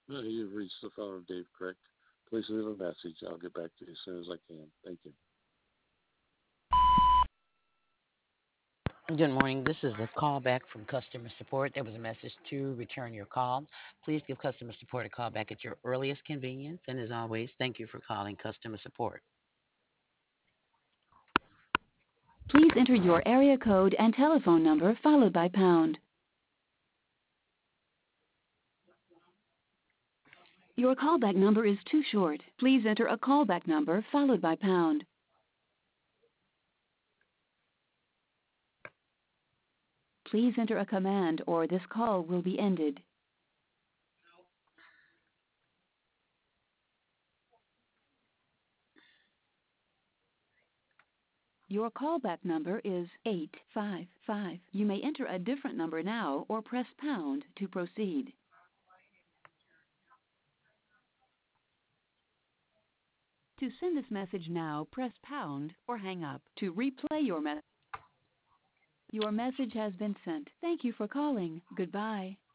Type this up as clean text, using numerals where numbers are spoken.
You've reached the phone of Dave Crick. Please leave a message. I'll get back to you as soon as I can. Thank you. Good morning. This is a call back from customer support. There was a message to return your call. Please give customer support a call back at your earliest convenience. And as always, thank you for calling customer support. Please enter your area code and telephone number followed by pound. Your callback number is too short. Please enter a callback number followed by pound. Please enter a command or this call will be ended. Your callback number is 855. You may enter a different number now or press pound to proceed. To send this message now, press pound or hang up. To replay your message has been sent. Thank you for calling. Goodbye.